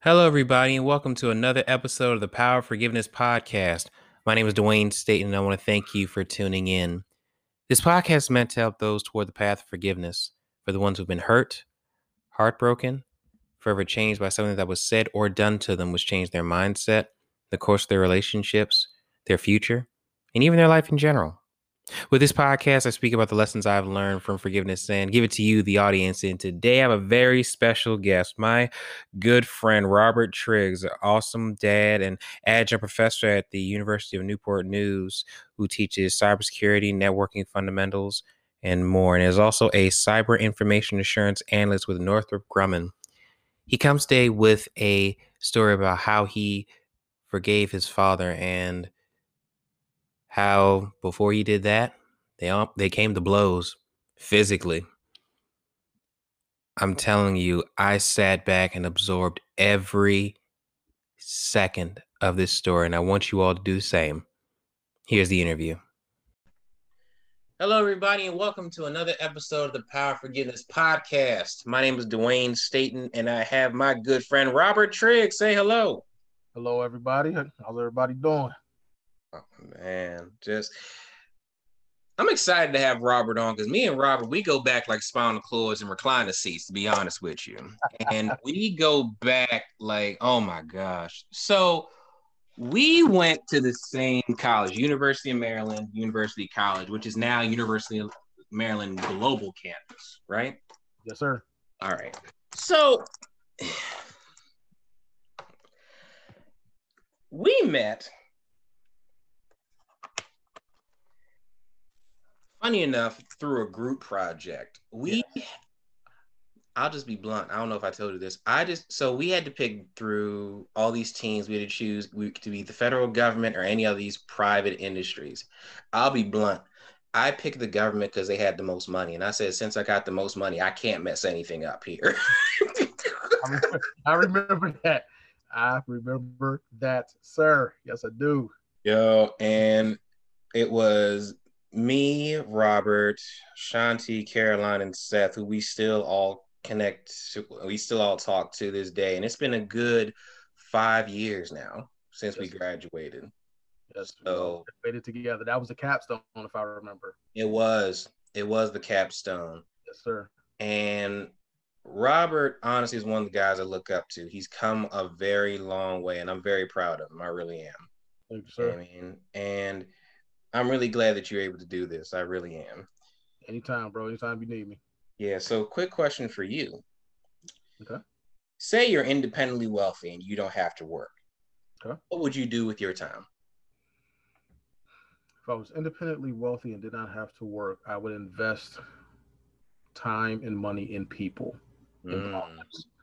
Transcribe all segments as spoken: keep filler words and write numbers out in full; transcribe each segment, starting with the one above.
Hello, everybody, and welcome to another episode of the Power of Forgiveness podcast. My name is Dwayne Staten, and I want to thank you for tuning in. This podcast is meant to help those toward the path of forgiveness for the ones who've been hurt, heartbroken, forever changed by something that was said or done to them, which changed their mindset, the course of their relationships, their future, and even their life in general. With this podcast, I speak about the lessons I've learned from forgiveness and give it to you, the audience. And today I have a very special guest, my good friend, Robert Triggs, an awesome dad and adjunct professor at the University of Newport News, who teaches cybersecurity, networking fundamentals, and more. And is also a cyber information assurance analyst with Northrop Grumman. He comes today with a story about how he forgave his father and how before he did that, they all, they came to blows physically. I'm telling you, I sat back and absorbed every second of this story, and I want you all to do the same. Here's the interview. Hello, everybody, and welcome to another episode of the Power of Forgiveness podcast. My name is Dwayne Staten, and I have my good friend Robert Triggs. Say hello. Hello, everybody. How's everybody doing? Oh, man, just I'm excited to have Robert on because me and Robert, we go back like spinal cords and recliner seats, to be honest with you. And we go back like, oh my gosh. So we went to the same college, University of Maryland, University College, which is now University of Maryland Global Campus, right? Yes, sir. All right. So we met. Funny enough, through a group project, we, yeah. I'll just be blunt. I don't know if I told you this. I just, so we had to pick through all these teams. We had to choose to be the federal government or any of these private industries. I'll be blunt. I picked the government because they had the most money. And I said, since I got the most money, I can't mess anything up here. I, remember, I remember that. I remember that, sir. Yes, I do. Yo, and it was me, Robert, Shanti, Caroline, and Seth, who we still all connect to, we still all talk to this day. And it's been a good five years now since yes. we graduated. Yes, so we made it together. That was the capstone, if I remember. It was. It was the capstone. Yes, sir. And Robert, honestly, is one of the guys I look up to. He's come a very long way, and I'm very proud of him. I really am. Thank you, sir. I mean, and I'm really glad that you're able to do this. I really am. Anytime, bro. Anytime you need me. Yeah. So quick question for you. Okay. Say you're independently wealthy and you don't have to work. Okay. What would you do with your time? If I was independently wealthy and did not have to work, I would invest time and money in people. Mm. In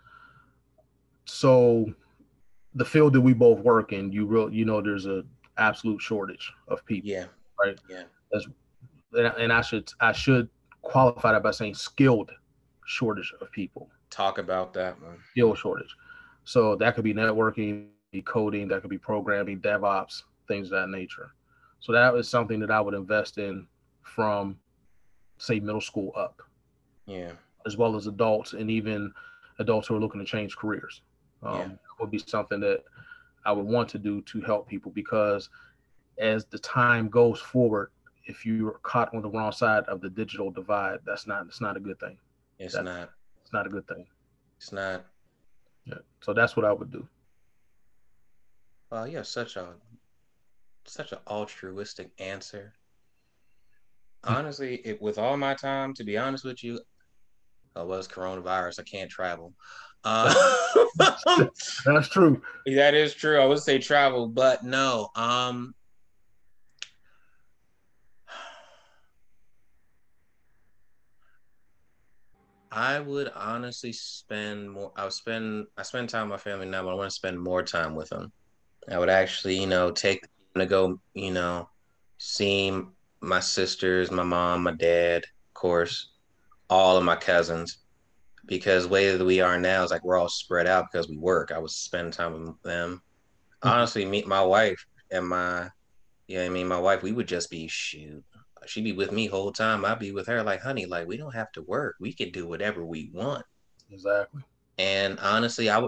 so the field that we both work in, you real, you know, there's a absolute shortage of people. Yeah. Right. Yeah. That's, and I should I should qualify that by saying skilled shortage of people. Talk about that, man. Skill shortage. So that could be networking, coding, that could be programming, DevOps, things of that nature. So that is something that I would invest in from, say, middle school up. Yeah. As well as adults and even adults who are looking to change careers. Um, yeah. Would be something that I would want to do to help people, because as the time goes forward, if you're caught on the wrong side of the digital divide, that's not, it's not a good thing. It's that's, not. It's not a good thing. It's not. Yeah. So that's what I would do. Well, you have such a, such an altruistic answer. Honestly, it, with all my time, to be honest with you, oh, well, it's coronavirus. I can't travel. Uh, That's true. That is true. I would say travel, but no. Um, I would honestly spend more. I would spend. I spend time with my family now, but I want to spend more time with them. I would actually, you know, take to go, you know, see my sisters, my mom, my dad, of course, all of my cousins. Because the way that we are now is like we're all spread out because we work. I was spending time with them. Honestly, meet my wife and my, yeah, I mean, my wife, we would just be, shoot, she'd be with me whole time. I'd be with her like, honey, like we don't have to work. We can do whatever we want. Exactly. And honestly, I would,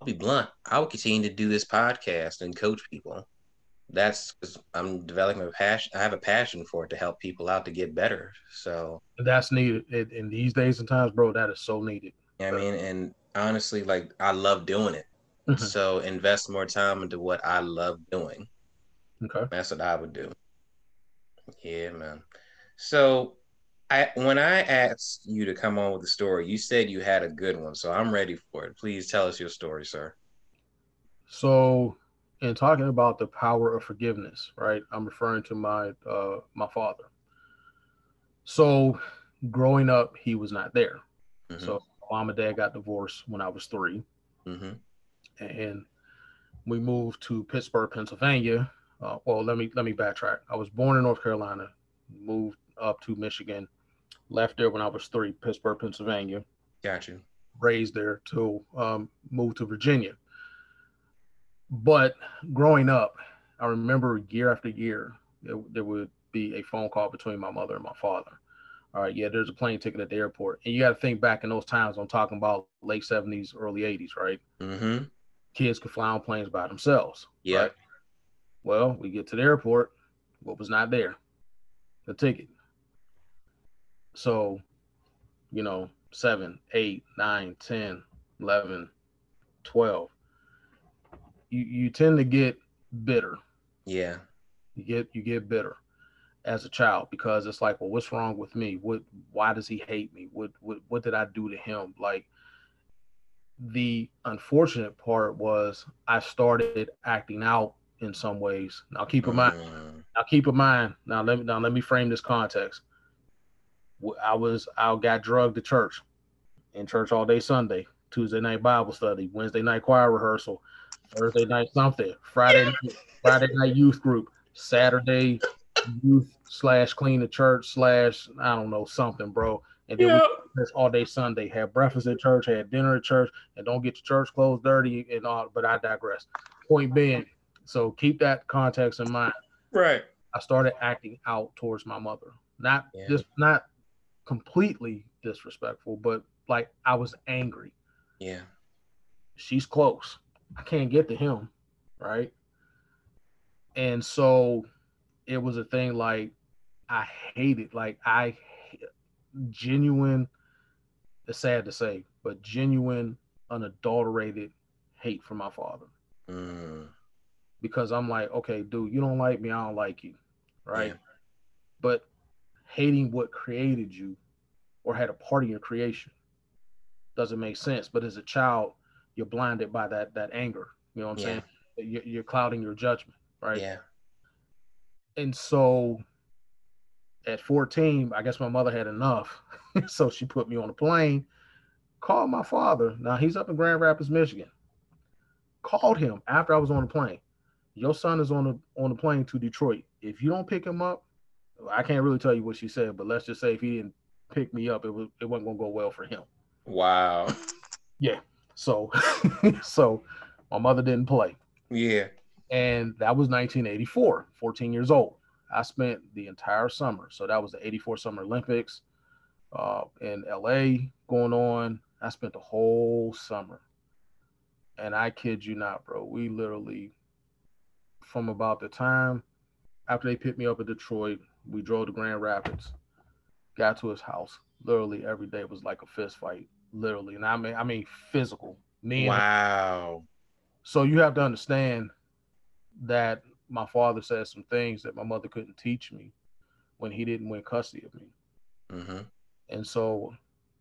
be blunt. I would continue to do this podcast and coach people. That's because I'm developing a passion. I have a passion for it to help people out to get better. So That's needed in, in these days and times, bro. That is so needed. you know what I mean, and honestly, like I love doing it. Mm-hmm. So invest more time into what I love doing. Okay. That's what I would do. Yeah, man. So I when I asked you to come on with the story, you said you had a good one. So I'm ready for it. Please tell us your story, sir. So, in talking about the power of forgiveness, right? I'm referring to my uh, my father. So, growing up, he was not there. Mm-hmm. So, mom and dad got divorced when I was three, Mm-hmm. and we moved to Pittsburgh, Pennsylvania. Uh, well, let me let me backtrack. I was born in North Carolina, moved up to Michigan, left there when I was three, Pittsburgh, Pennsylvania. Got you. Raised there to um, move to Virginia. But growing up, I remember year after year, there, there would be a phone call between my mother and my father. All right, yeah, there's a plane ticket at the airport. And you got to think back in those times, I'm talking about late seventies, early eighties, right? Mm-hmm. Kids could fly on planes by themselves. Yeah. Right? Well, we get to the airport. What was not there? The ticket. So, you know, seven, eight, nine, ten, eleven, twelve. You, you tend to get bitter. Yeah. You get you get bitter as a child because it's like, well, what's wrong with me? What why does he hate me? What what what did I do to him? Like, the unfortunate part was I started acting out in some ways. Now keep in mind, Mm. now keep in mind, now let me now let me frame this context. I was I got drugged to church, in church all day Sunday, Tuesday night Bible study, Wednesday night choir rehearsal, Thursday night something, Friday night, Friday night youth group, Saturday youth slash clean the church slash I don't know something, bro. And then yeah. we all day Sunday, had breakfast at church, had dinner at church, and don't get your church clothes dirty and all. But I digress. Point being, so keep that context in mind. Right. I started acting out towards my mother, not yeah. just not completely disrespectful, but like I was angry. Yeah. She's close. I can't get to him, right? And so it was a thing like I hated, like I genuine, it's sad to say, but genuine, unadulterated hate for my father. Mm. Because I'm like, okay, dude, you don't like me, I don't like you, right? Yeah. But hating what created you or had a part in your creation doesn't make sense. But as a child, you're blinded by that that anger. You know what I'm yeah. saying? You're, you're clouding your judgment, right? Yeah. And so at fourteen, I guess my mother had enough. So she put me on a plane, called my father. Now he's up in Grand Rapids, Michigan. Called him after I was on the plane. Your son is on the on the plane to Detroit. If you don't pick him up, I can't really tell you what she said, but let's just say if he didn't pick me up, it was it wasn't gonna go well for him. Wow. Yeah. So so my mother didn't play. Yeah. And that was nineteen eighty-four, fourteen years old. I spent the entire summer. So that was the eighty-four Summer Olympics uh, in L A going on. I spent the whole summer. And I kid you not, bro. We literally, from about the time after they picked me up in Detroit, we drove to Grand Rapids, got to his house. Literally every day was like a fist fight. Literally. And I mean, I mean physical. Me wow. And so you have to understand that my father said some things that my mother couldn't teach me when he didn't win custody of me. Mm-hmm. And so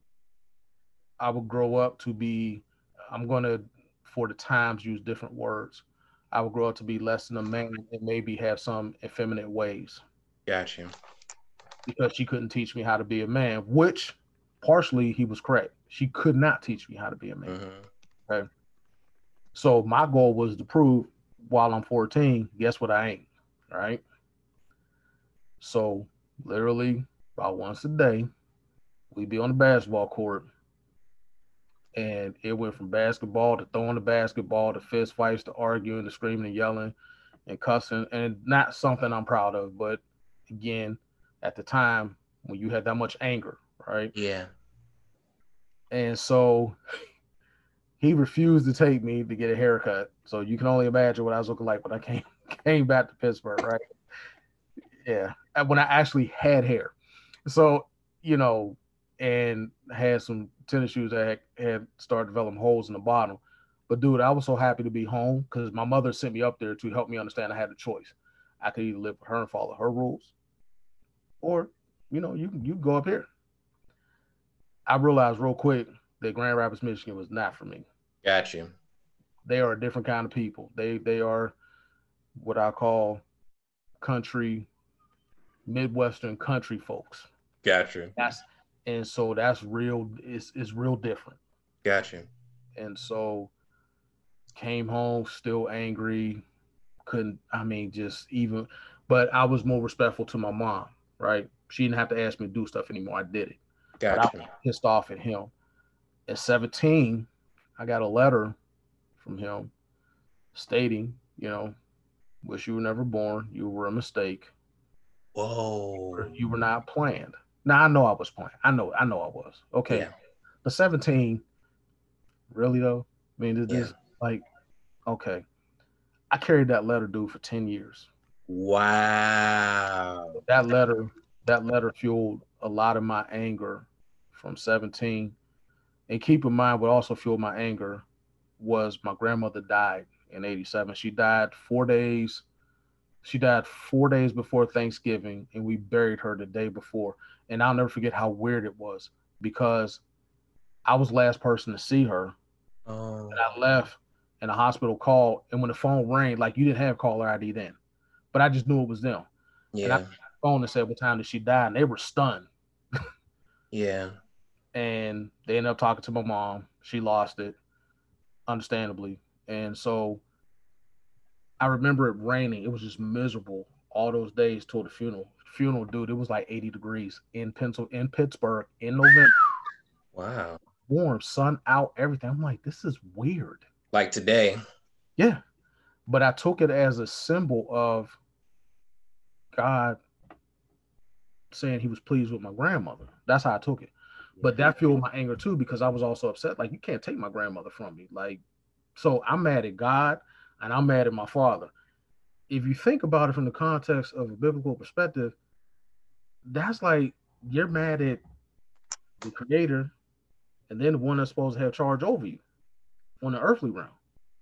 I would grow up to be, I'm going to, for the times, use different words. I would grow up to be less than a man and maybe have some effeminate ways. Got you. Because she couldn't teach me how to be a man, which partially he was correct. She could not teach me how to be a man. Mm-hmm. Okay. So my goal was to prove while I'm fourteen, guess what I ain't, right? So literally about once a day, we'd be on the basketball court, and it went from basketball to throwing the basketball to fist fights to arguing to screaming and yelling and cussing, and not something I'm proud of, but again, at the time when you had that much anger, right? Yeah. And so he refused to take me to get a haircut. So you can only imagine what I was looking like when I came came back to Pittsburgh, right? Yeah, when I actually had hair. So, you know, and had some tennis shoes that had, had started developing holes in the bottom. But dude, I was so happy to be home because my mother sent me up there to help me understand I had a choice. I could either live with her and follow her rules, or you know, you you go up here. I realized real quick that Grand Rapids, Michigan was not for me. Got you. They are a different kind of people. They they are what I call country, Midwestern country folks. Got you. That's and so that's real. It's it's real different. Got you. And so came home still angry. Couldn't I mean just even, but I was more respectful to my mom. Right? She didn't have to ask me to do stuff anymore. I did it. Got but you. I was pissed off at him. At seventeen, I got a letter from him stating, you know, wish you were never born. You were a mistake. Whoa. You were not planned. Now I know I was planned. I know, I know I was. Okay. Yeah. But seventeen, really though? I mean, this yeah. like, okay. I carried that letter, dude, for ten years. Wow. That letter, that letter fueled a lot of my anger from seventeen. And keep in mind, what also fueled my anger was my grandmother died in eighty-seven. She died four days. She died four days before Thanksgiving, and we buried her the day before. And I'll never forget how weird it was because I was the last person to see her. Oh. And I left, and the hospital called. And when the phone rang, like you didn't have caller I D then, but I just knew it was them. Yeah. And I picked the phone and said, "What time did she die?" And they were stunned. Yeah. And they ended up talking to my mom. She lost it, understandably. And so I remember it raining. It was just miserable all those days till the funeral. Funeral, dude, it was like eighty degrees in Pencil in Pittsburgh in November. Wow. Warm, sun out, everything. I'm like, this is weird. Like today. Yeah. But I took it as a symbol of God saying he was pleased with my grandmother. That's how I took it. But that fueled my anger too, because I was also upset. Like, you can't take my grandmother from me. Like, so I'm mad at God and I'm mad at my father. If you think about it from the context of a biblical perspective, that's like you're mad at the creator and then the one that's supposed to have charge over you on the earthly realm.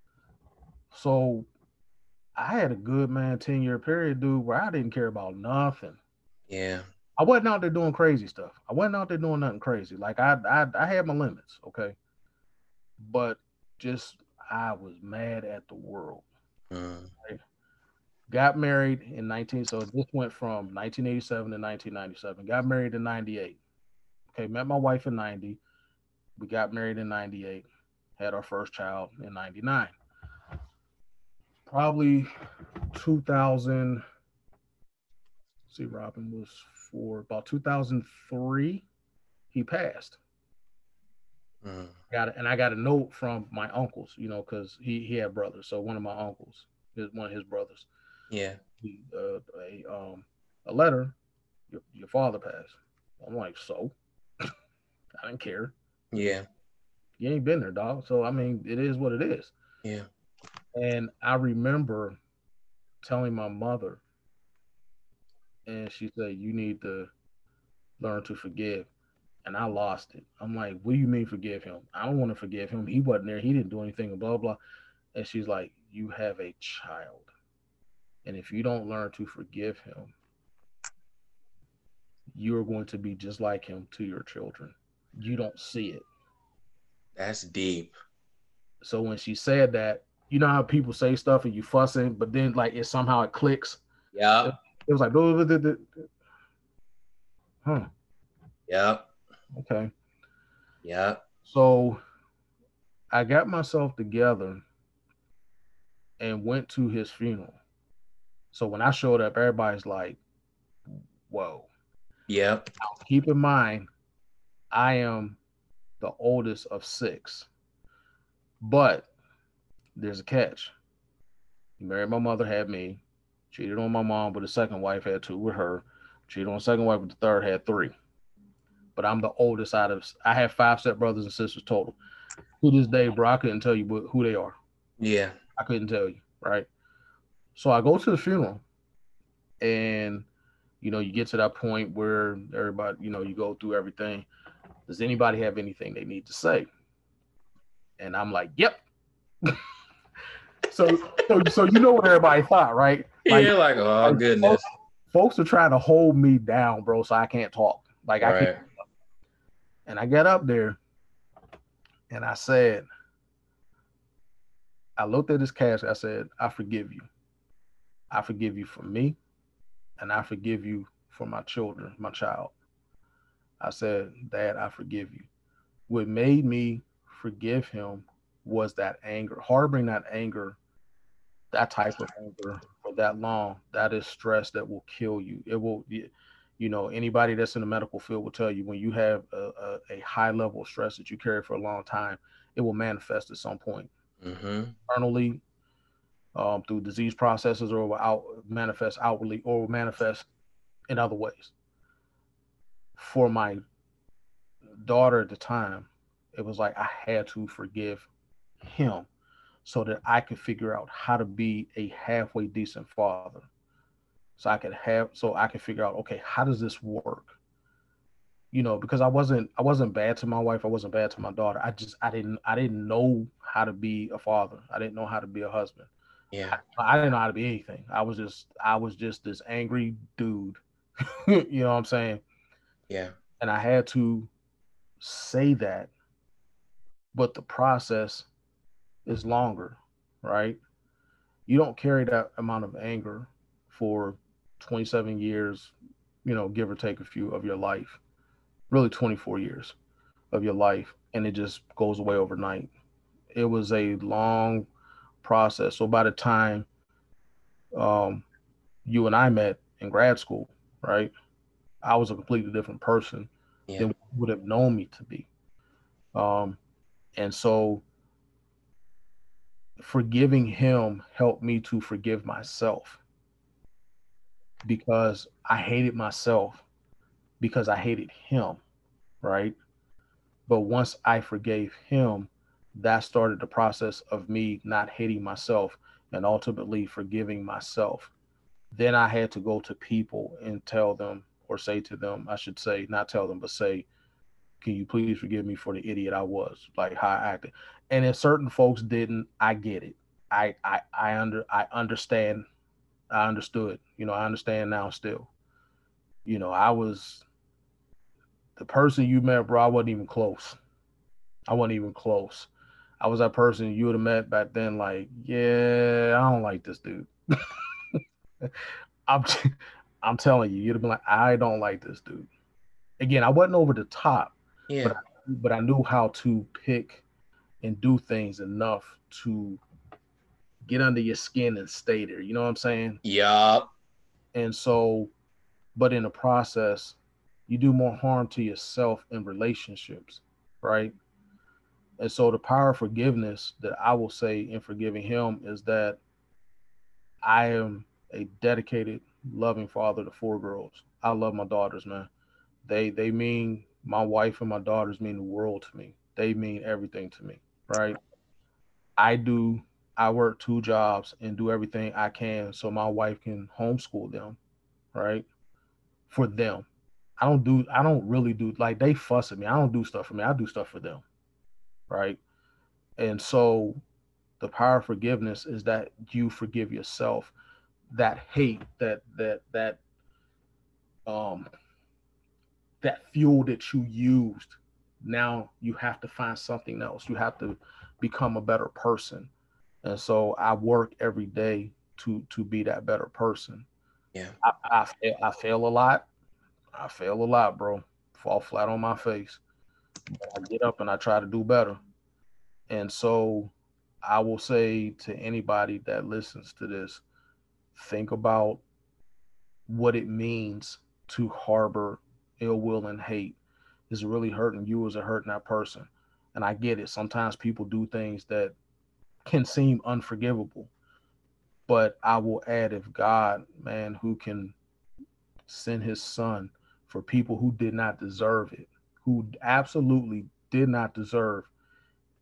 So I had a good, man, ten year period, dude, where I didn't care about nothing. Yeah. I wasn't out there doing crazy stuff. I wasn't out there doing nothing crazy. Like I, I, I had my limits, okay. But just I was mad at the world. Mm. Right? Got married in nineteen. So this went from nineteen eighty-seven to nineteen ninety-seven. Got married in ninety-eight. Okay, met my wife in ninety. We got married in ninety-eight. Had our first child in ninety-nine. Probably two thousand. See, Robin was for about two thousand three. He passed. Mm. Got it, and I got a note from my uncles, you know, because he he had brothers. So one of my uncles, his one of his brothers, yeah, he, uh, a um a letter. Your your father passed. I'm like, so I didn't care. Yeah, you ain't been there, dog. So I mean, it is what it is. Yeah, and I remember telling my mother. And she said, you need to learn to forgive. And I lost it. I'm like, what do you mean forgive him? I don't want to forgive him. He wasn't there. He didn't do anything, blah, blah. And she's like, you have a child. And if you don't learn to forgive him, you're going to be just like him to your children. You don't see it. That's deep. So when she said that, you know how people say stuff and you fussing, but then like it somehow it clicks. Yeah. It was like, blah, blah, blah, blah. huh. Yep. Okay. Yep. So I got myself together and went to his funeral. So when I showed up, everybody's like, whoa. Yep. Now, keep in mind, I am the oldest of six. But there's a catch. He married my mother, had me. Cheated on my mom with a second wife, had two with her. Cheated on a second wife with the third, had three. But I'm the oldest out of, I have five step brothers and sisters total. To this day, bro, I couldn't tell you wh- who they are. Yeah. I couldn't tell you, right? So I go to the funeral, and you know, you get to that point where everybody, you know, you go through everything. Does anybody have anything they need to say? And I'm like, yep. so, so, so you know what everybody thought, right? Like, Yeah, like, oh, like goodness. folks, folks are trying to hold me down, bro, so I can't talk. Like, I Right. can't. And I got up there, and I said, I looked at this casket. I said, I forgive you. I forgive you for me, and I forgive you for my children, my child. I said, Dad, I forgive you. What made me forgive him was that anger, harboring that anger, that type of anger for that long. That is stress that will kill you. It will, you know, anybody that's in the medical field will tell you when you have a, a, a high level of stress that you carry for a long time, it will manifest at some point Mm-hmm. internally, um, through disease processes, or will out manifest outwardly, or will manifest in other ways. For my daughter at the time, it was like I had to forgive him so that I could figure out how to be a halfway decent father. So I could have, so I could figure out, okay, how does this work? You know, because I wasn't, I wasn't bad to my wife. I wasn't bad to my daughter. I just, I didn't, I didn't know how to be a father. I didn't know how to be a husband. Yeah. I, I didn't know how to be anything. I was just, I was just this angry dude. You know what I'm saying? Yeah. And I had to say that, but the process is longer, right? You don't carry that amount of anger for twenty-seven years, you know, give or take a few of your life, really twenty-four years of your life, and it just goes away overnight. It was a long process. So by the time um, you and I met in grad school, right, I was a completely different person Yeah. than you would have known me to be. Um, and so forgiving him helped me to forgive myself because I hated myself because I hated him, right? But once I forgave him, that started the process of me not hating myself and ultimately forgiving myself. Then I had to go to people and tell them, or say to them, I should say, not tell them, but say, can you please forgive me for the idiot I was, like how I acted? And if certain folks didn't, I get it. I I I under I understand. I understood. You know, I understand now still. You know, I was the person you met, bro. I wasn't even close. I wasn't even close. I was that person you would have met back then. Like, yeah, I don't like this dude. I'm, I'm telling you, you'd have been like, I don't like this dude. Again, I wasn't over the top, Yeah. but but I knew how to pick and do things enough to get under your skin and stay there. You know what I'm saying? Yup. And so, but in the process, you do more harm to yourself in relationships, right? And so the power of forgiveness that I will say in forgiving him is that I am a dedicated, loving father to four girls. I love my daughters, man. They they mean my wife and my daughters mean the world to me. They mean everything to me, right? I do I work two jobs and do everything I can so my wife can homeschool them, right? For them. I don't do I don't really do like they fuss at me. I don't do stuff for me. I do stuff for them, right? And so the power of forgiveness is that you forgive yourself. That hate, that that that um that fuel that you used, now you have to find something else. You have to become a better person. And so I work every day to to be that better person. Yeah. I, I, fail, I fail a lot. I fail a lot, bro. Fall flat on my face. But I get up and I try to do better. And so I will say to anybody that listens to this, think about what it means to harbor ill will and hate. Is it really hurting you? Is it hurting that person? And I get it. Sometimes people do things that can seem unforgivable. But I will add, if God, man, who can send his son for people who did not deserve it, who absolutely did not deserve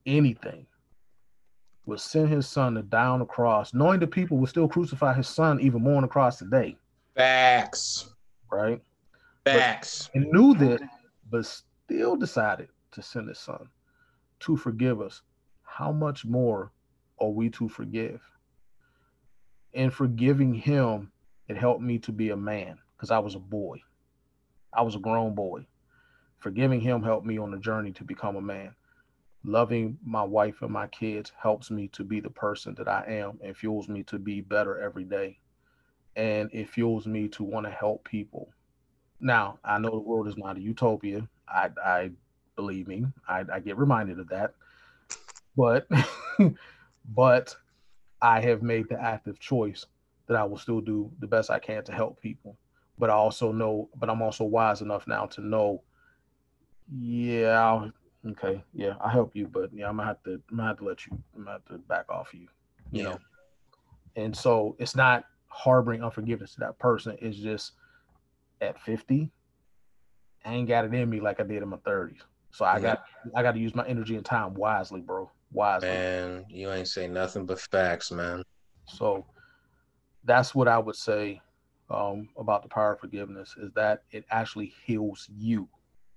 anything, would send his son to die on the cross, knowing the people would still crucify his son even more on the cross today. Facts. Right? Facts. But he knew this, but still decided to send his son to forgive us. How much more are we to forgive? In forgiving him, it helped me to be a man because I was a boy. I was a grown boy. Forgiving him helped me on the journey to become a man. Loving my wife and my kids helps me to be the person that I am and fuels me to be better every day. And it fuels me to want to help people. Now, I know the world is not a utopia. I, I believe me, I, I get reminded of that. But, but I have made the active choice that I will still do the best I can to help people. But I also know, but I'm also wise enough now to know, yeah, I'll, okay, yeah, I'll help you, but yeah, I'm gonna have to, I'm gonna have to let you, I'm gonna have to back off you, you Yeah. know. And so it's not harboring unforgiveness to that person. It's just at fifty, I ain't got it in me like I did in my thirties. So I got, I got to use my energy and time wisely, bro. Wisely. Man, you ain't say nothing but facts, man. So that's what I would say um, about the power of forgiveness is that it actually heals you.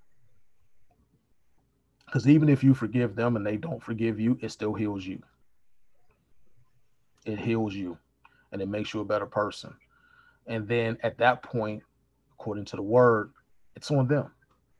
Because even if you forgive them and they don't forgive you, it still heals you. It heals you and it makes you a better person. And then at that point, according to the word, it's on them.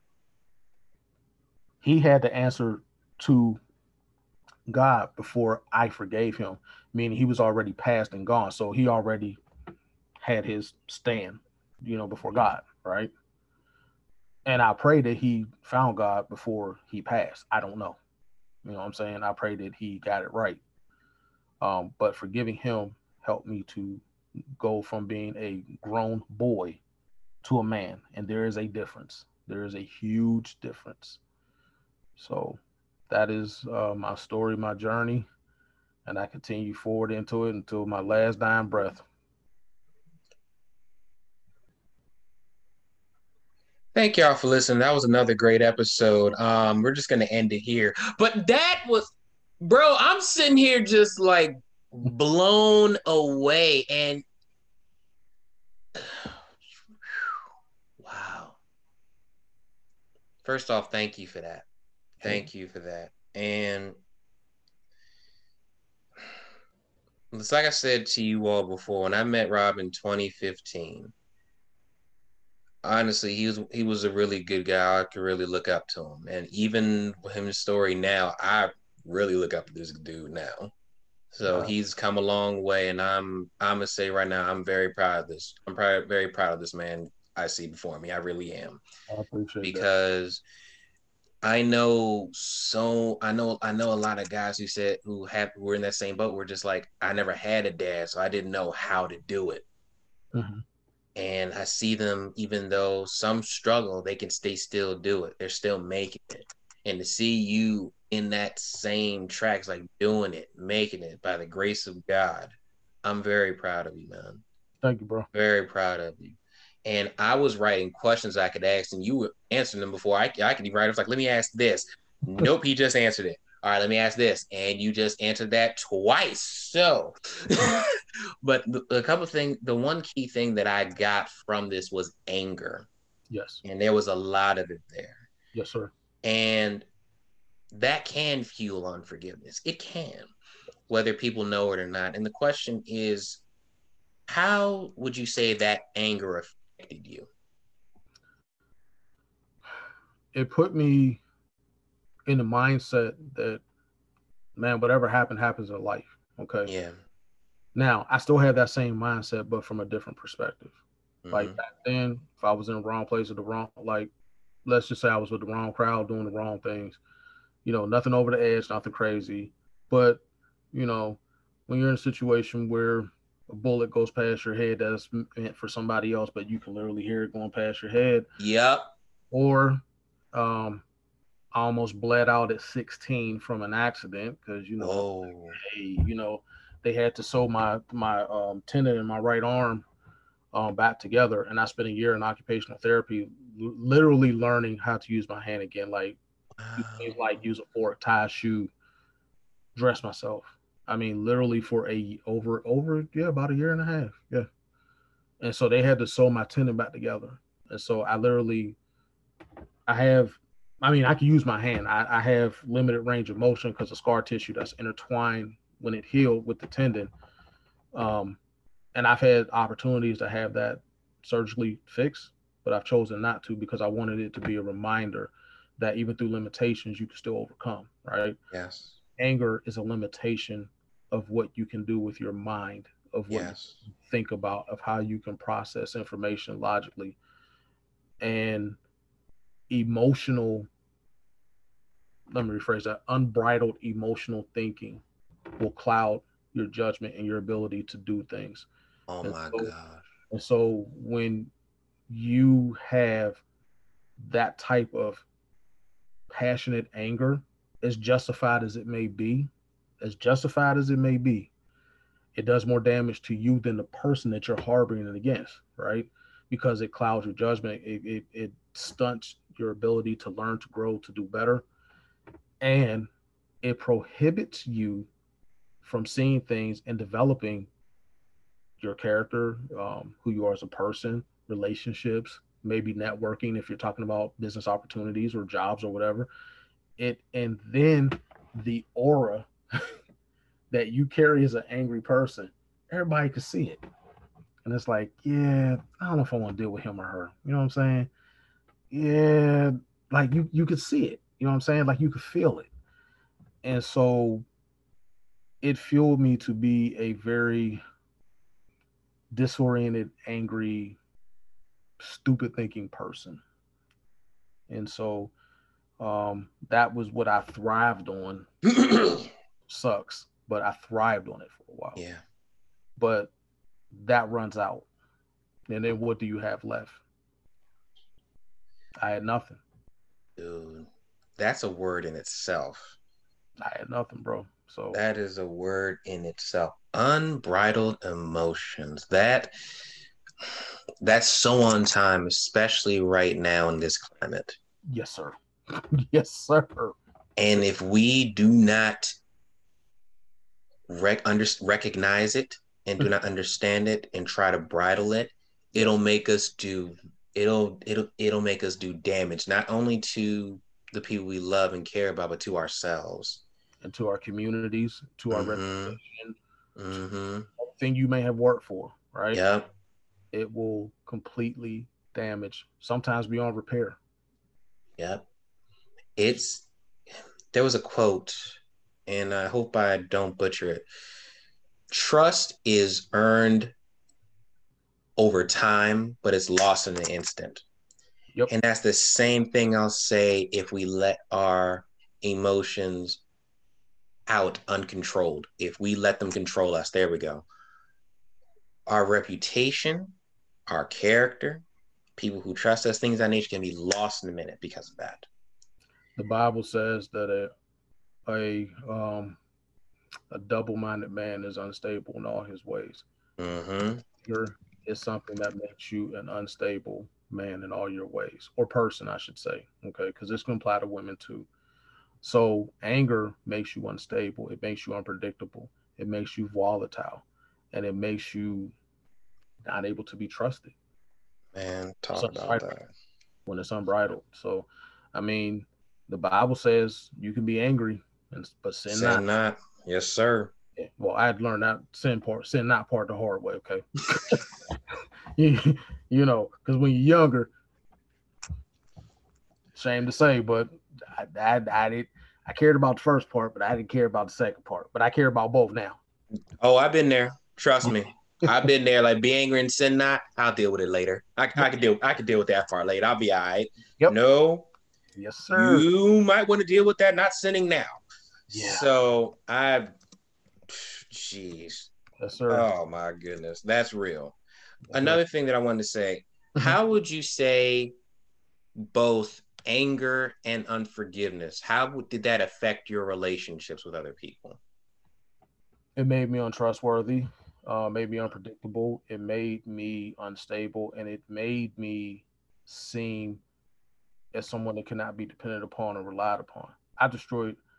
He had to answer to God before I forgave him, meaning he was already past and gone. So he already had his stand, you know, before God, right? And I pray that he found God before he passed. I don't know. You know what I'm saying? I pray that he got it right. Um, but forgiving him helped me to go from being a grown boy to a man. And there is a difference. There is a huge difference. So that is uh, my story, my journey. And I continue forward into it until my last dying breath. Thank y'all for listening. That was another great episode. Um, we're just gonna end it here. But that was, bro, I'm sitting here just like blown away. And wow. First off, thank you for that. Thank you for that. And it's like I said to you all before, when I met Rob in twenty fifteen, honestly, he was he was a really good guy. I could really look up to him. And even with his story now, I really look up to this dude now. So Wow. he's come a long way, and I'm I'm gonna say right now, I'm very proud of this. I'm proud, very proud of this man I see before me. I really am. I appreciate because that. I know so I know I know a lot of guys who said who have who were in that same boat. Were just like, I never had a dad, so I didn't know how to do it. Mm-hmm. And I see them, even though some struggle, they can stay still do it. They're still making it. And to see you in that same tracks, like doing it, making it by the grace of God, I'm very proud of you, man. Thank you, bro. Very proud of you. And I was writing questions I could ask, and you were answering them before I, I could even write. I was like, let me ask this. Nope, he just answered it. All right, let me ask this. And you just answered that twice. So, but the, a couple of things, the one key thing that I got from this was anger. Yes. And there was a lot of it there. Yes, sir. And that can fuel unforgiveness. It can, whether people know it or not. And the question is, how would you say that anger affected you? It put me in the mindset that, man, whatever happened happens in life. Okay. Yeah. Now I still have that same mindset, but from a different perspective. Mm-hmm. Like back then, if I was in the wrong place at the wrong, like, let's just say I was with the wrong crowd doing the wrong things, you know, nothing over the edge, nothing crazy. But, you know, when you're in a situation where a bullet goes past your head that's meant for somebody else, but you can literally hear it going past your head. Yep. Or um, I almost bled out at sixteen from an accident because, you know, oh. hey, you know, they had to sew my my um, tendon in my right arm um, back together. And I spent a year in occupational therapy, l- literally learning how to use my hand again, like wow. things like use a fork, tie a shoe, dress myself. I mean, literally for a over over yeah about a year and a half. Yeah, and so they had to sew my tendon back together. And so I literally, I have, I mean, I can use my hand. I, I have limited range of motion because the scar tissue that's intertwined when it healed with the tendon. Um, and I've had opportunities to have that surgically fixed, but I've chosen not to because I wanted it to be a reminder that even through limitations, you can still overcome, right? Yes. Anger is a limitation of what you can do with your mind, of what Yes. you think about, of how you can process information logically. And emotional, let me rephrase that, unbridled emotional thinking will cloud your judgment and your ability to do things. Oh And my so, God. and so when you have that type of passionate anger, as justified as it may be, as justified as it may be, it does more damage to you than the person that you're harboring it against, right? Because it clouds your judgment. It, it, it stunts your ability to learn, to grow, to do better. And it prohibits you from seeing things and developing your character, um, who you are as a person, relationships, maybe networking if you're talking about business opportunities or jobs or whatever. It and then the aura that you carry as an angry person, everybody can see it. And it's like, yeah, I don't know if I want to deal with him or her. You know what I'm saying? Yeah, like you you could see it. You know what I'm saying? Like you could feel it. And so it fueled me to be a very disoriented, angry, stupid thinking person. And so um, that was what I thrived on. Sucks, but I thrived on it for a while. Yeah. But that runs out. And then what do you have left? I had nothing. Dude, that's a word in itself. I had nothing, bro. So That is a word in itself. Unbridled emotions. That that's so on time, especially right now in this climate. yes, sir. yes, sir. And if we do not rec- under- recognize it and do not understand it and try to bridle it, it'll make us do it'll it'll it'll make us do damage not only to the people we love and care about, but to ourselves. And to our communities, to our Mm-hmm. reputation, to Mm-hmm. everything you may have worked for, right? Yep. It will completely damage, sometimes beyond repair. Yep. It's there was a quote, and I hope I don't butcher it. Trust is earned over time, but it's lost in an instant. Yep. And that's the same thing I'll say if we let our emotions out uncontrolled. If we let them control us, there we go. Our reputation, our character, people who trust us, things of that nature can be lost in a minute because of that. The Bible says that a a um a double-minded man is unstable in all his ways. Mm-hmm. Anger is something that makes you an unstable man in all your ways, or person, I should say. Okay, because this can apply to women too. So anger makes you unstable. It makes you unpredictable. It makes you volatile, and it makes you not able to be trusted. Man, So talk about that. when it's unbridled. So, I mean, the Bible says you can be angry, and but sin not. Sin not. Yes, sir. Well, I'd learned that sin part, sin not part the hard way. Okay, you, you know, because when you're younger, shame to say, but I, I, I did. I cared about the first part, but I didn't care about the second part. But I care about both now. Oh, I've been there. Trust me. I've been there. Like, be angry and sin not. I'll deal with it later. I, I can deal. I can deal with that part later. I'll be all right. Yep. No, Yes, sir. you might want to deal with that. Not sinning now. Yeah. So I, jeez. Yes, sir. Oh my goodness, that's real. Yes, Another sir. thing that I wanted to say: how would you say both anger and unforgiveness? How did that affect your relationships with other people? It made me untrustworthy. Uh, made me unpredictable. It made me unstable, and it made me seem as someone that cannot be depended upon or relied upon. I destroyed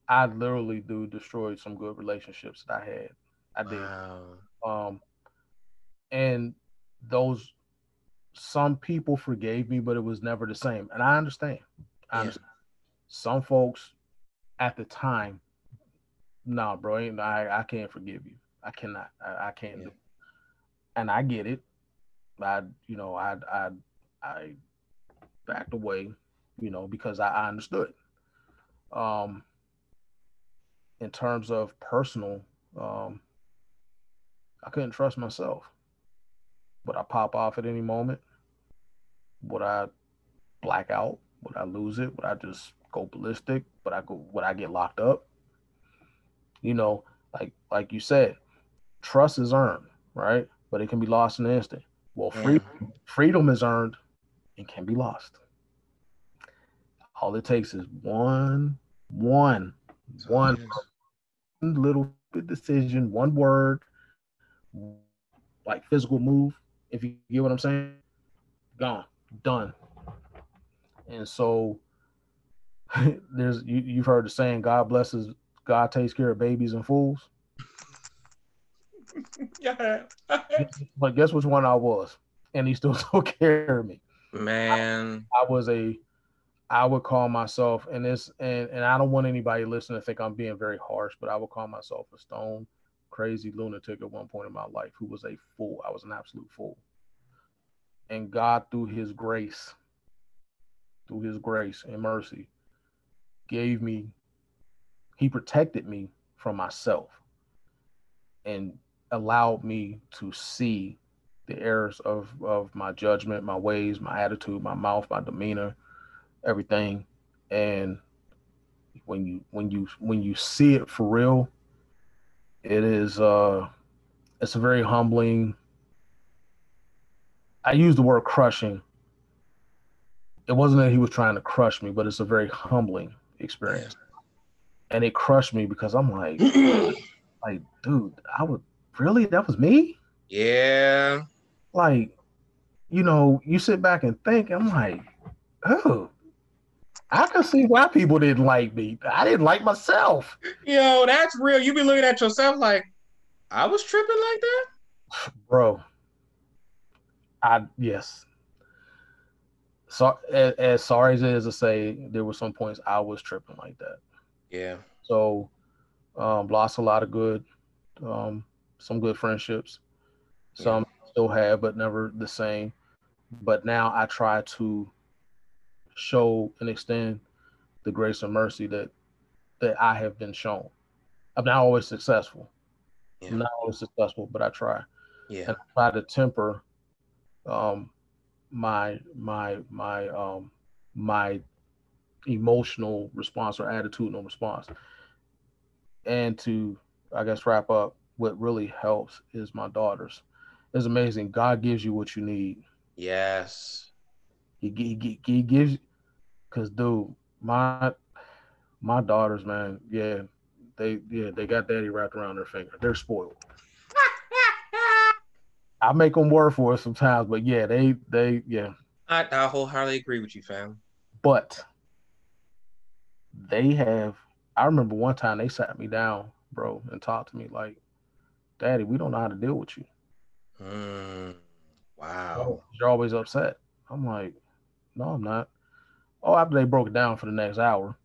I literally do destroy some good relationships that I had. I did. Wow. Um, and those some people forgave me, but it was never the same. And I understand. I Yeah. understand. Some folks at the time, nah, bro, ain't- I I can't forgive you. I cannot. I, I can't Yeah. do. And I get it. I you know I I I backed away, you know, because I, I understood. Um, in terms of personal, um, I couldn't trust myself. Would I pop off at any moment? Would I black out? Would I lose it? Would I just go ballistic? Would I go? Would I get locked up? You know, like like you said, trust is earned, right? But it can be lost in an instant. Well, Yeah. freedom freedom is earned and can be lost. All it takes is one, one, That's all one it is. little decision, one word, like physical move. If you get what I'm saying, gone, done. And so there's you, you've heard the saying, God blesses, God takes care of babies and fools. Yeah. But guess which one I was, and he still took care of me. Man. I was a, I would call myself, and this, and and I don't want anybody listening to think I'm being very harsh, but I would call myself a stone crazy lunatic at one point in my life who was a fool. I was an absolute fool. And God, through His grace, through His grace and mercy, gave me, He protected me from myself and allowed me to see the errors of, of my judgment, my ways, my attitude, my mouth, my demeanor, everything. And when you when you when you see it for real, it is uh it's a very humbling. I use the word crushing. It wasn't that he was trying to crush me, but it's a very humbling Yeah. experience. And it crushed me because I'm like, like, dude, I would really, that was me? Yeah. Like, you know, you sit back and think, I'm like, oh, I can see why people didn't like me. I didn't like myself. Yo, that's real. You be looking at yourself like, I was tripping like that? Bro, I, yes. So, as, as sorry as it is to say, there were some points I was tripping like that. Yeah. So, um, lost a lot of good, um, some good friendships. Yeah. Some still have, but never the same. But now I try to show and extend the grace and mercy that that I have been shown. I'm not always successful. Yeah. I'm not always successful, but I try. Yeah. And I try to temper um, my my my um, my emotional response or attitudinal response. And to, I guess, wrap up, what really helps is my daughters. It's amazing. God gives you what you need. Yes. He, he, he gives, because dude, my my daughters, man, yeah, they yeah they got daddy wrapped around their finger. They're spoiled. I make them work for it sometimes, but yeah, they they yeah. I, I wholeheartedly agree with you, fam. But they have. I remember one time they sat me down, bro, and talked to me like, "Daddy, we don't know how to deal with you. Mm, wow. You're always upset." I'm like, "No, I'm not." Oh, after they broke it down for the next hour,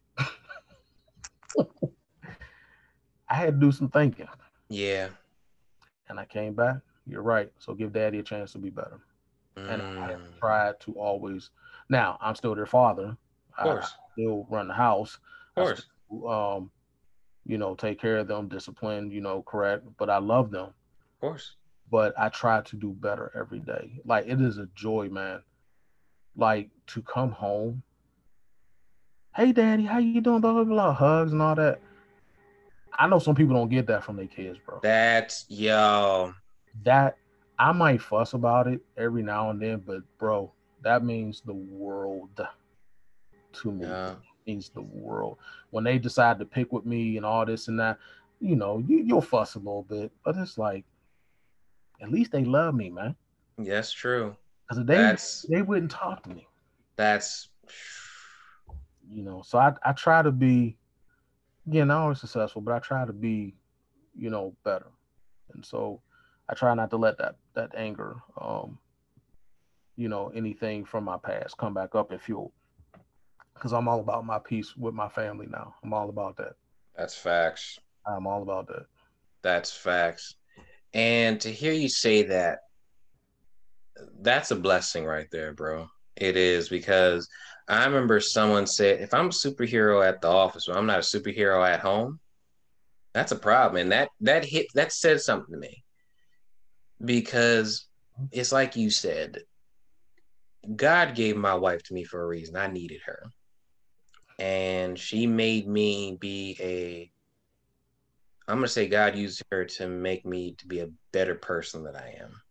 I had to do some thinking, Yeah. and I came back. You're right. So give Daddy a chance to be better. And I have Mm, of tried to always. Now I'm still their father. I, I course. still run the house. Of I course. still, um, you know, take care of them, discipline, you know, correct. But I love them. Of course. But I try to do better every day. Like it is a joy, man. Like to come home. Hey, Daddy, how you doing? Blah blah blah. Hugs and all that. I know some people don't get that from their kids, bro. That's, yo. That I might fuss about it every now and then, but bro, that means the world to me. Yeah. Means the world. When they decide to pick with me and all this and that, you know, you, you'll fuss a little bit, but it's like at least they love me, man. That's true. Because they That's, they wouldn't talk to me, that's, you know. So I I try to be, again, not always successful, but I try to be, you know, better. And so I try not to let that that anger, um, you know, anything from my past come back up and fuel. Because I'm all about my peace with my family now. I'm all about that. That's facts. I'm all about that. That's facts. And to hear you say that, that's a blessing right there, bro. It is, because I remember someone said, if I'm a superhero at the office, but I'm not a superhero at home, that's a problem. And that that hit that said something to me. Because it's like you said, God gave my wife to me for a reason. I needed her. And she made me be a I'm gonna say God used her to make me to be a better person than I am.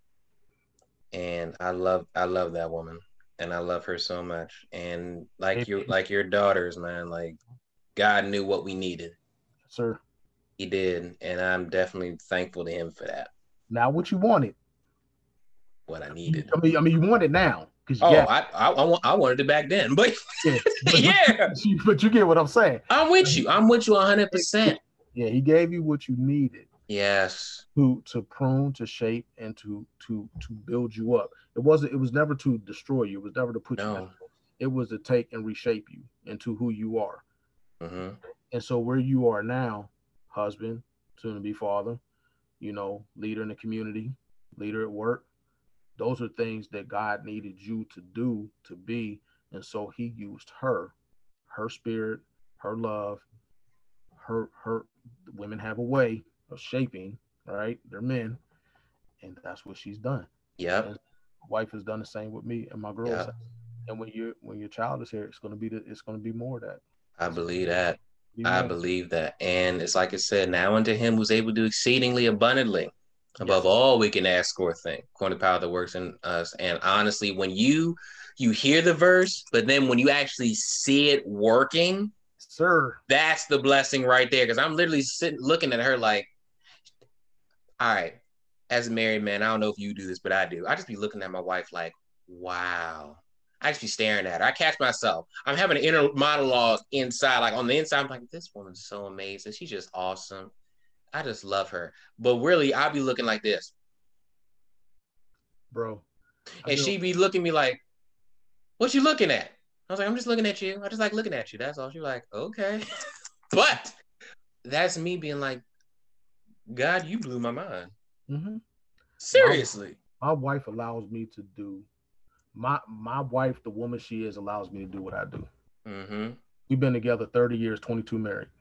And I love I love that woman, and I love her so much. And like your like your daughters, man, like God knew what we needed. Sir. He did, and I'm definitely thankful to him for that. Now what you wanted. What I needed. I mean, I mean you want it now. Oh, I, I I I wanted it back then, but yeah, but, yeah. But you, but you get what I'm saying. I'm with you. I'm with you one hundred percent. Yeah, he gave you what you needed. Yes. To to prune, to shape, and to to to build you up. It wasn't. It was never to destroy you. It was never to put no. you down. It was to take and reshape you into who you are. Mm-hmm. And so where you are now, husband, soon to be father, you know, leader in the community, leader at work. Those are things that God needed you to do, to be. And so he used her, her spirit, her love, her, her, women have a way of shaping, right? They're men. And that's what she's done. Yep. And my wife has done the same with me and my girls. Yep. And when you when your child is here, it's gonna be the, it's gonna be more of that. I believe that. I believe that. And it's like I said, now unto him who's able to do exceedingly abundantly above yes. all we can ask or think, according to the power that works in us. And honestly, when you you hear the verse, but then when you actually see it working, sir, that's the blessing right there. Because I'm literally sitting looking at her like, all right, as a married man, I don't know if you do this, but I do. I just be looking at my wife like, wow. I just be staring at her. I catch myself. I'm having an inner monologue inside. Like on the inside, I'm like, this woman's so amazing. She's just awesome. I just love her. But really, I'll be looking like this. Bro. And she'd be looking at me like, what you looking at? I was like, I'm just looking at you. I just like looking at you. That's all. She's like, okay. But that's me being like, God, you blew my mind. Mm-hmm. Seriously. My, my wife allows me to do, my my wife, the woman she is, allows me to do what I do. Mm-hmm. We've been together thirty years, twenty-two married.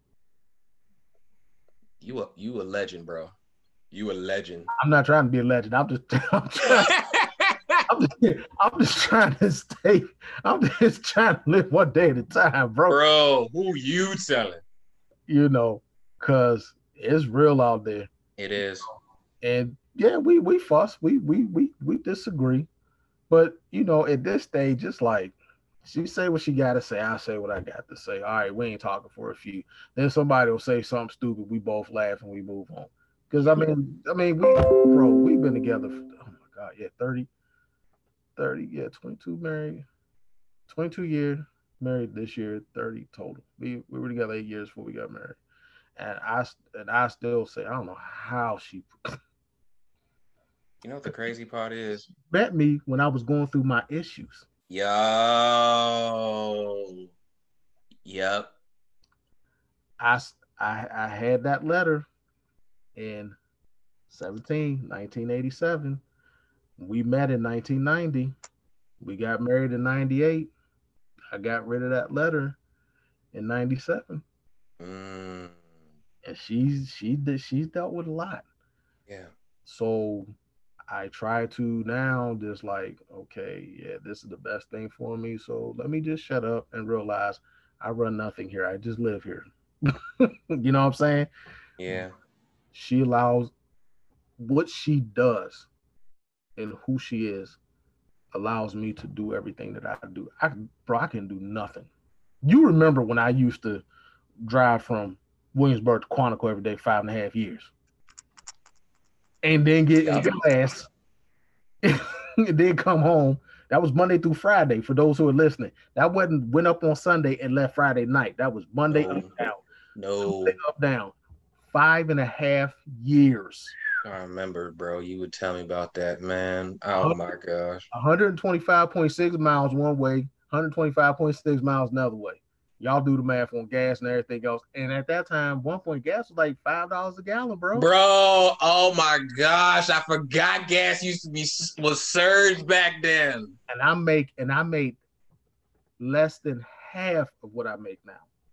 You a you a legend, bro. You a legend. I'm not trying to be a legend. I'm just I'm trying, I'm, just, I'm just trying to stay. I'm just trying to live one day at a time, bro. Bro, who you telling? You know, cause it's real out there. It is. And yeah, we we fuss, we we we we disagree, but you know, at this stage, it's like she say what she gotta say. I say what I got to say. All right, we ain't talking for a few. Then somebody will say something stupid. We both laugh and we move on. Because I mean, I mean, we bro, we've been together. For, oh my God, yeah, thirty, thirty, yeah, twenty-two married, twenty-two years married this year, thirty total. We we were together eight years before we got married, and I and I still say I don't know how she. You know what the crazy part is? Met me when I was going through my issues. Yo. Yep. I, I, I had that letter in seventeen, nineteen eighty-seven. We met in nineteen ninety. We got married in ninety-eight. I got rid of that letter in ninety-seven. Mm. And she's she did she's dealt with a lot. Yeah. So I try to now just like, okay, yeah, this is the best thing for me. So let me just shut up and realize I run nothing here. I just live here. You know what I'm saying? Yeah. She allows what she does and who she is allows me to do everything that I do. I, bro, I can do nothing. You remember when I used to drive from Williamsburg to Quantico every day, five and a half years. And then get yep. in class, and then come home. That was Monday through Friday for those who are listening. That wasn't went up on Sunday and left Friday night. That was Monday oh. out. No. Up, down. Five and a half years. I remember, bro. You would tell me about that, man. Oh my gosh. one twenty-five point six miles one way, one twenty-five point six miles another way. Y'all do the math on gas and everything else. And at that time, one point gas was like five dollars a gallon, bro. Bro, oh my gosh. I forgot gas used to be was surged back then. And I make and I made less than half of what I make now.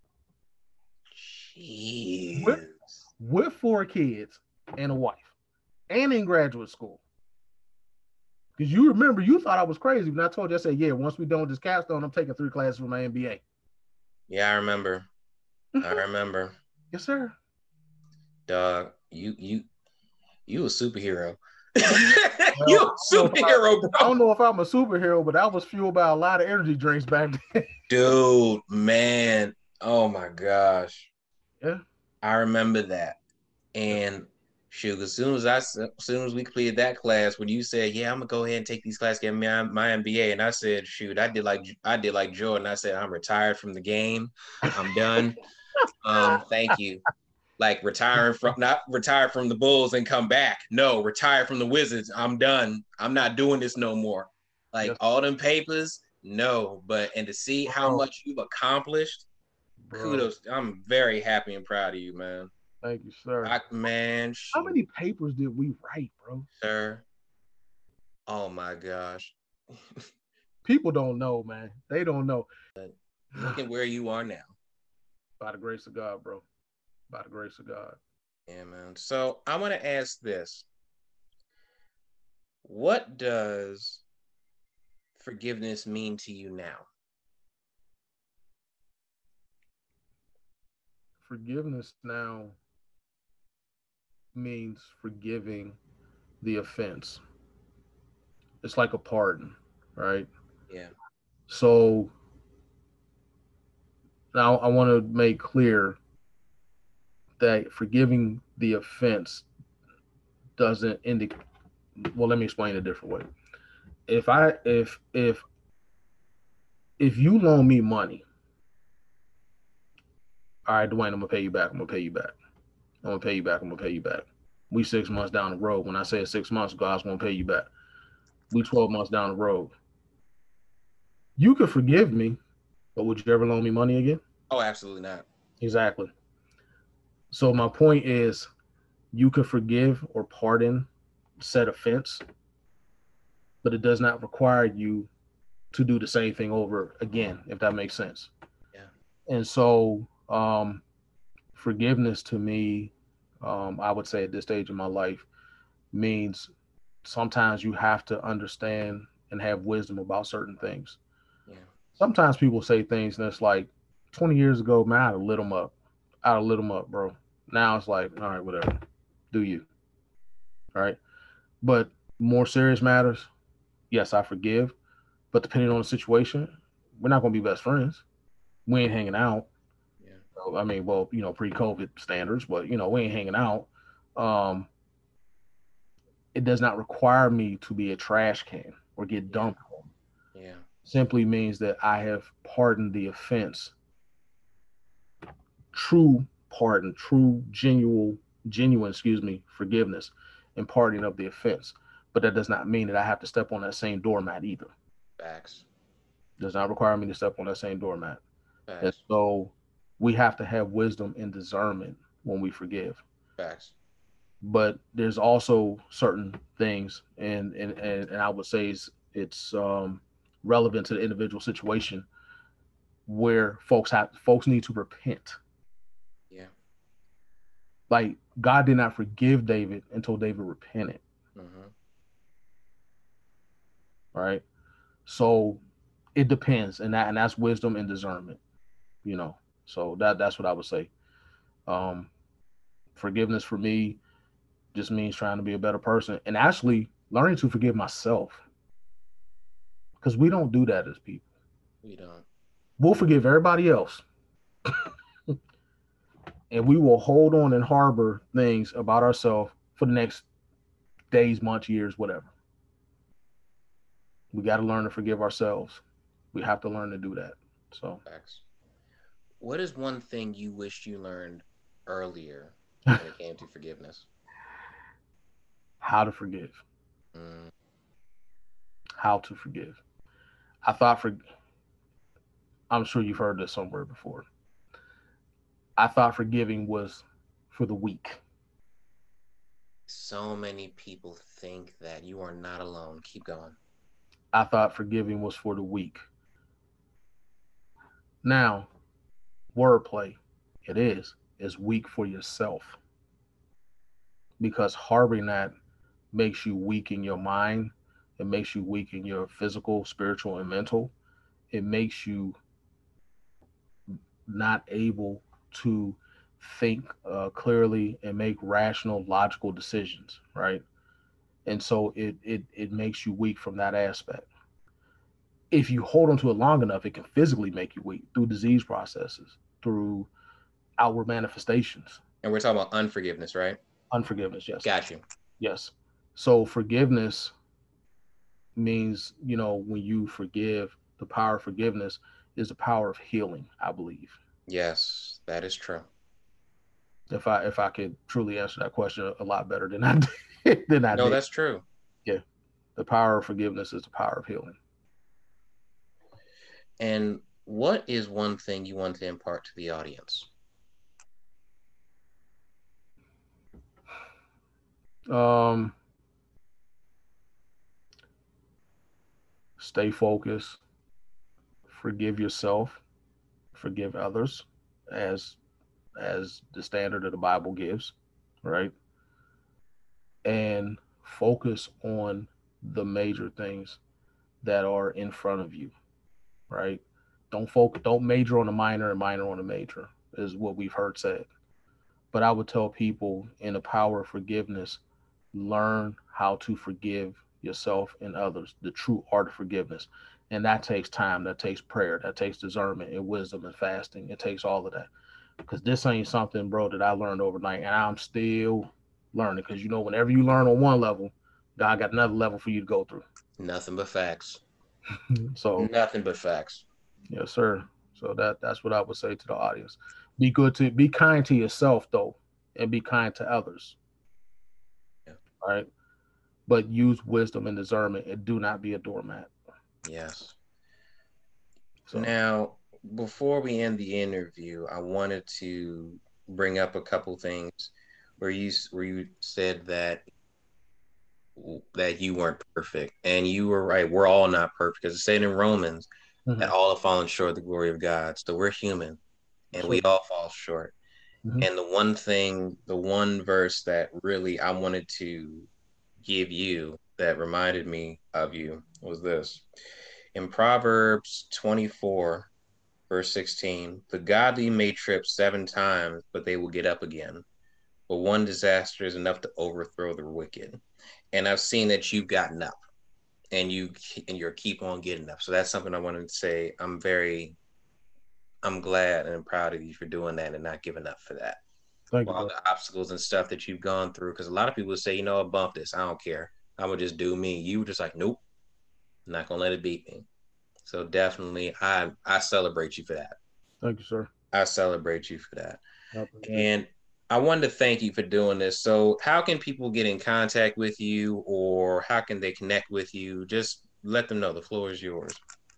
Jeez. With, with four kids and a wife. And in graduate school. Because you remember, you thought I was crazy when I told you, I said, yeah, once we done with this capstone, I'm taking three classes for my M B A. Yeah, I remember. I remember. Yes, sir. Dog, you you you a superhero. You a superhero, bro. I don't know if I'm a superhero, but I was fueled by a lot of energy drinks back then. Dude, man. Oh my gosh. Yeah. I remember that. And shoot, as soon as I as soon as we completed that class, when you said, yeah, I'm gonna go ahead and take these classes, get my, my M B A, and I said, shoot, I did like I did like Jordan. I said, I'm retired from the game. I'm done. um, thank you. Like retiring from not retire from the Bulls and come back. No, retire from the Wizards. I'm done. I'm not doing this no more. Like yes. All them papers, no. But and to see how much you've accomplished, bro. Kudos. I'm very happy and proud of you, man. Thank you, sir. I, man, how many papers did we write, bro? Sir. Oh my gosh. People don't know, man. They don't know. Look at where you are now. By the grace of God, bro. By the grace of God. Yeah, man. So I want to ask this. What does forgiveness mean to you now? Forgiveness now means forgiving the offense. It's like a pardon, right? Yeah. So now I want to make clear that forgiving the offense doesn't indicate. Well, let me explain it a different way. If I if if if you loan me money, all right, Dwayne, I'm gonna pay you back. I'm gonna pay you back. I'm gonna pay you back. I'm gonna pay you back. We six months down the road. When I say six months, God's gonna pay you back. We twelve months down the road. You could forgive me, but would you ever loan me money again? Oh, absolutely not. Exactly. So my point is, you could forgive or pardon said offense, but it does not require you to do the same thing over again, if that makes sense. Yeah. And so um, forgiveness to me, um, I would say at this stage of my life, means sometimes you have to understand and have wisdom about certain things. Yeah. Sometimes people say things and it's like, twenty years ago, man, I'd have lit them up. I'd have lit them up, bro. Now it's like, all right, whatever. Do you? All right. But more serious matters, yes, I forgive. But depending on the situation, we're not going to be best friends. We ain't hanging out. Yeah. So, I mean, well, you know, pre-COVID standards, but, you know, we ain't hanging out. Um, it does not require me to be a trash can or get dumped on. Yeah. Simply means that I have pardoned the offense. True pardon, true, genuine, genuine, excuse me, forgiveness and pardoning of the offense. But that does not mean that I have to step on that same doormat either. Facts. Does not require me to step on that same doormat. Facts. And so we have to have wisdom and discernment when we forgive. Facts. But there's also certain things, and and and, and I would say it's, it's um, relevant to the individual situation where folks have folks need to repent. Yeah. Like God did not forgive David until David repented. Mm-hmm. Right. So it depends, and that and that's wisdom and discernment, you know. So that that's what I would say. Um, forgiveness for me just means trying to be a better person and actually learning to forgive myself. Because we don't do that as people. We don't. We'll forgive everybody else. And we will hold on and harbor things about ourselves for the next days, months, years, whatever. We got to learn to forgive ourselves. We have to learn to do that. So, Facts. what is one thing you wish you learned earlier when it came to forgiveness? How to forgive. Mm. How to forgive. I thought for, I'm sure you've heard this somewhere before. I thought forgiving was for the weak. So many people think that. You are not alone. Keep going. I thought forgiving was for the weak. Now, wordplay, it is, is weak for yourself. Because harboring that makes you weak in your mind. It makes you weak in your physical, spiritual, and mental. It makes you not able to think uh, clearly and make rational, logical decisions, right? And so it, it it makes you weak from that aspect. If you hold on to it long enough, it can physically make you weak through disease processes, through outward manifestations. And we're talking about unforgiveness, right? Unforgiveness, yes. Got you. Yes. So forgiveness means, you know, when you forgive, the power of forgiveness is the power of healing, I believe. Yes, that is true. If I if I could truly answer that question a lot better than I did, than I no, did. that's true. Yeah. The power of forgiveness is the power of healing. And what is one thing you want to impart to the audience? Um, stay focused. Forgive yourself. Forgive others, as as the standard of the Bible gives, right? And focus on the major things that are in front of you, right? Don't focus, don't major on the minor and minor on the major, is what we've heard said. But I would tell people, in the power of forgiveness, learn how to forgive yourself and others, the true art of forgiveness. And that takes time, that takes prayer, that takes discernment and wisdom and fasting. It takes all of that. Because this ain't something, bro, that I learned overnight. And I'm still learning. Because, you know, whenever you learn on one level, God got another level for you to go through. Nothing but facts. So nothing but facts. Yes, sir. So that that's what I would say to the audience. Be good to be kind to yourself though, and be kind to others. Yeah. All right. But use wisdom and discernment and do not be a doormat. Yes. So now, before we end the interview, I wanted to bring up a couple things where you where you said that that you weren't perfect, and you were right. We're all not perfect, because it's said in Romans mm-hmm. that all have fallen short of the glory of God. So we're human, and sure. we all fall short. Mm-hmm. And the one thing, the one verse that really I wanted to give you that reminded me of you was this. In Proverbs twenty-four, verse sixteen, the godly may trip seven times, but they will get up again. But one disaster is enough to overthrow the wicked. And I've seen that you've gotten up, and you and you're keep on getting up. So that's something I wanted to say. I'm very, I'm glad and proud of you for doing that and not giving up for that. Thank All you, the obstacles and stuff that you've gone through, because a lot of people say, you know, I bump this, I don't care, I'm gonna just do me. You were just like, nope, I'm not gonna let it beat me. So definitely, I I celebrate you for that. Thank you, sir. I celebrate you for that. And I wanted to thank you for doing this. So how can people get in contact with you, or how can they connect with you? Just let them know. The floor is yours.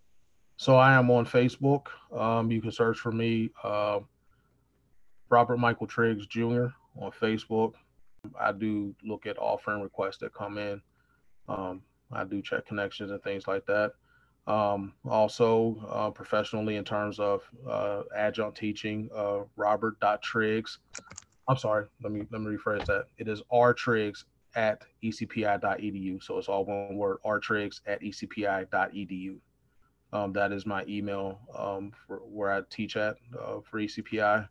So I am on Facebook. Um, you can search for me, uh, Robert Michael Triggs Junior on Facebook. I do look at all friend requests that come in. Um, I do check connections and things like that. Um, also, uh, professionally, in terms of uh, adjunct teaching, uh, Robert.Triggs. I'm sorry, let me let me rephrase that. It is rtriggs at e c p i dot e d u. So it's all one word, rtriggs at e c p i dot e d u. Um, that is my email um, for where I teach at uh, for E C P I.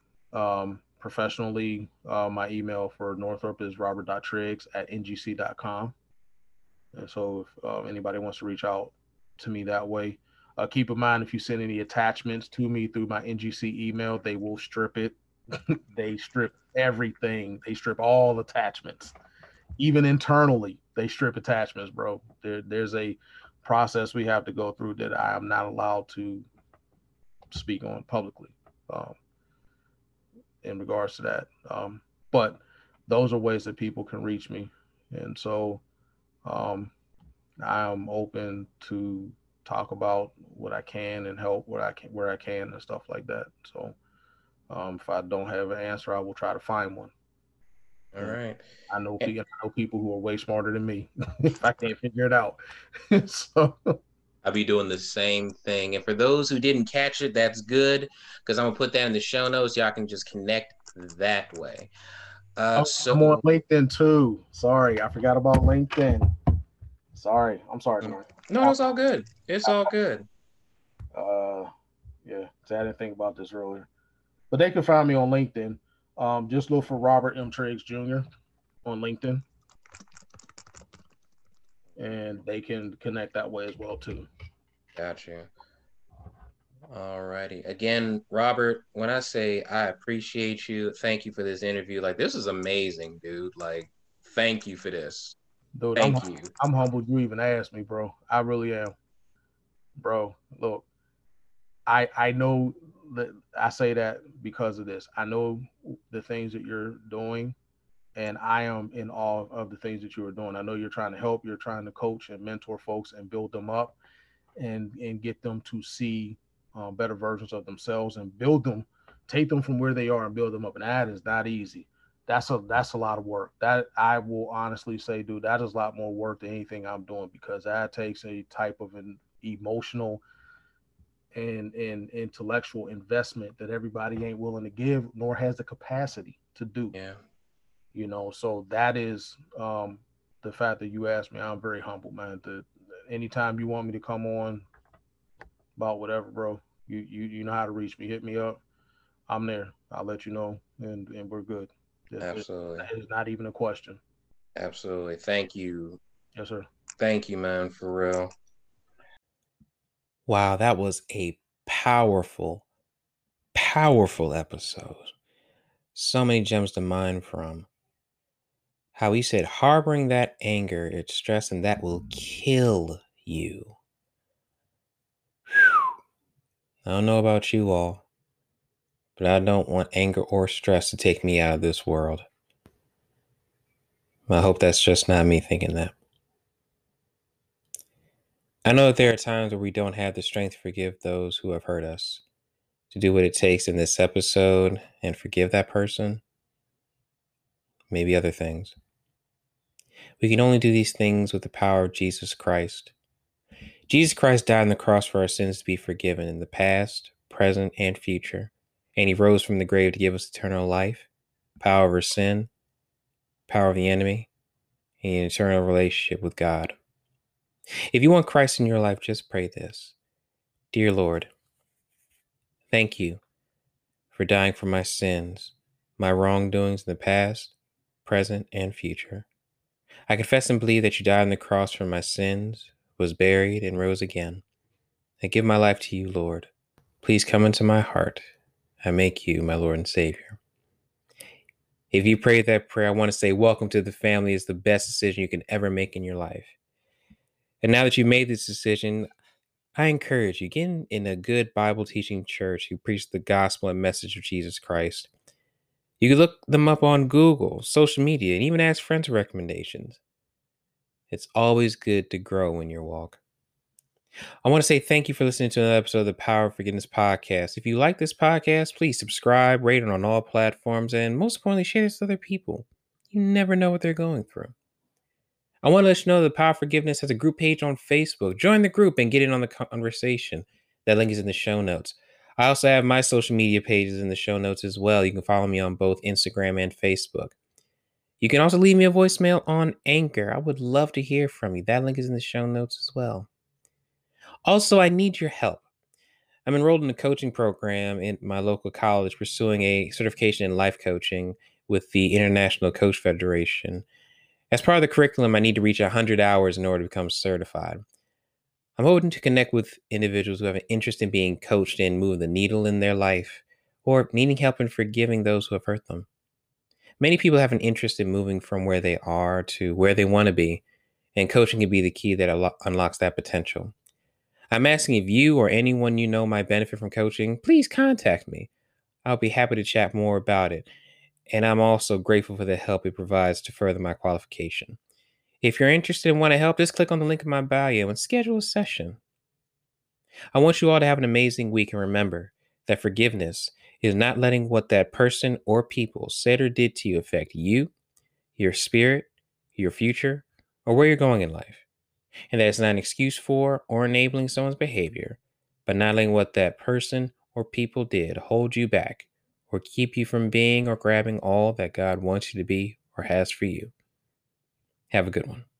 Um, professionally, uh, my email for Northrop is robert.triggs at n g c dot com. And so if uh, anybody wants to reach out to me that way, uh, keep in mind, if you send any attachments to me through my N G C email, they will strip it. They strip everything. They strip all attachments. Even internally, they strip attachments, bro. There, there's a process we have to go through that I am not allowed to speak on publicly. um, in regards to that. Um, but those are ways that people can reach me. And so um, I'm open to talk about what I can and help what I can, where I can and stuff like that. So um, if I don't have an answer, I will try to find one. All right. I know people. I know people who are way smarter than me. If I can't figure it out, so I'll be doing the same thing. And for those who didn't catch it, that's good, because I'm gonna put that in the show notes. Y'all can just connect that way. Uh, oh, so I'm on LinkedIn too. Sorry, I forgot about LinkedIn. Sorry, I'm sorry. No, no, it's all good. It's all good. Uh, yeah, I didn't think about this earlier, but they can find me on LinkedIn. Um, just look for Robert M. Triggs Junior on LinkedIn, and they can connect that way as well too. Got you. All righty. Again, Robert, when I say I appreciate you, thank you for this interview. Like, this is amazing, dude. Like, thank you for this. Dude, thank I'm, you. I'm humbled you even asked me, bro. I really am. Bro, look, I I know that I say that because of this. I know the things that you're doing, and I am in awe of the things that you are doing. I know you're trying to help, you're trying to coach and mentor folks and build them up and and get them to see um, better versions of themselves and build them, take them from where they are and build them up. And that is not easy. That's a that's a lot of work. That I will honestly say, dude, that is a lot more work than anything I'm doing, because that takes a type of an emotional and, and intellectual investment that everybody ain't willing to give, nor has the capacity to do. Yeah. You know, so that is um, the fact that you asked me. I'm very humble, man. The, anytime you want me to come on about whatever, bro, you you you know how to reach me. Hit me up. I'm there. I'll let you know, and and we're good. It's, Absolutely. It's, it's not even a question. Absolutely. Thank you. Yes, sir. Thank you, man, for real. Wow, that was a powerful, powerful episode. So many gems to mine from. How he said, harboring that anger, it's stress, and that will kill you. Whew. I don't know about you all, but I don't want anger or stress to take me out of this world. I hope that's just not me thinking that. I know that there are times where we don't have the strength to forgive those who have hurt us. To do what it takes in this episode and forgive that person, maybe other things. We can only do these things with the power of Jesus Christ. Jesus Christ died on the cross for our sins to be forgiven in the past, present, and future. And he rose from the grave to give us eternal life, power over sin, power of the enemy, and an eternal relationship with God. If you want Christ in your life, just pray this. Dear Lord, thank you for dying for my sins, my wrongdoings in the past, present, and future. I confess and believe that you died on the cross for my sins, was buried, and rose again. I give my life to you, Lord. Please come into my heart. I make you my Lord and Savior. If you prayed that prayer, I want to say welcome to the family. It's the best decision you can ever make in your life. And now that you've made this decision, I encourage you, get in, in a good Bible teaching church who preach the gospel and message of Jesus Christ. You can look them up on Google, social media, and even ask friends for recommendations. It's always good to grow in your walk. I want to say thank you for listening to another episode of the Power of Forgiveness podcast. If you like this podcast, please subscribe, rate it on all platforms, and most importantly, share this with other people. You never know what they're going through. I want to let you know that the Power of Forgiveness has a group page on Facebook. Join the group and get in on the conversation. That link is in the show notes. I also have my social media pages in the show notes as well. You can follow me on both Instagram and Facebook. You can also leave me a voicemail on Anchor. I would love to hear from you. That link is in the show notes as well. Also, I need your help. I'm enrolled in a coaching program in my local college, pursuing a certification in life coaching with the International Coach Federation. As part of the curriculum, I need to reach one hundred hours in order to become certified. I'm hoping to connect with individuals who have an interest in being coached and move the needle in their life, or needing help in forgiving those who have hurt them. Many people have an interest in moving from where they are to where they want to be, and coaching can be the key that unlo- unlocks that potential. I'm asking if you or anyone you know might benefit from coaching, please contact me. I'll be happy to chat more about it. And I'm also grateful for the help it provides to further my qualification. If you're interested and want to help, just click on the link in my bio and schedule a session. I want you all to have an amazing week, and remember that forgiveness is not letting what that person or people said or did to you affect you, your spirit, your future, or where you're going in life. And that it's not an excuse for or enabling someone's behavior, but not letting what that person or people did hold you back or keep you from being or grabbing all that God wants you to be or has for you. Have a good one.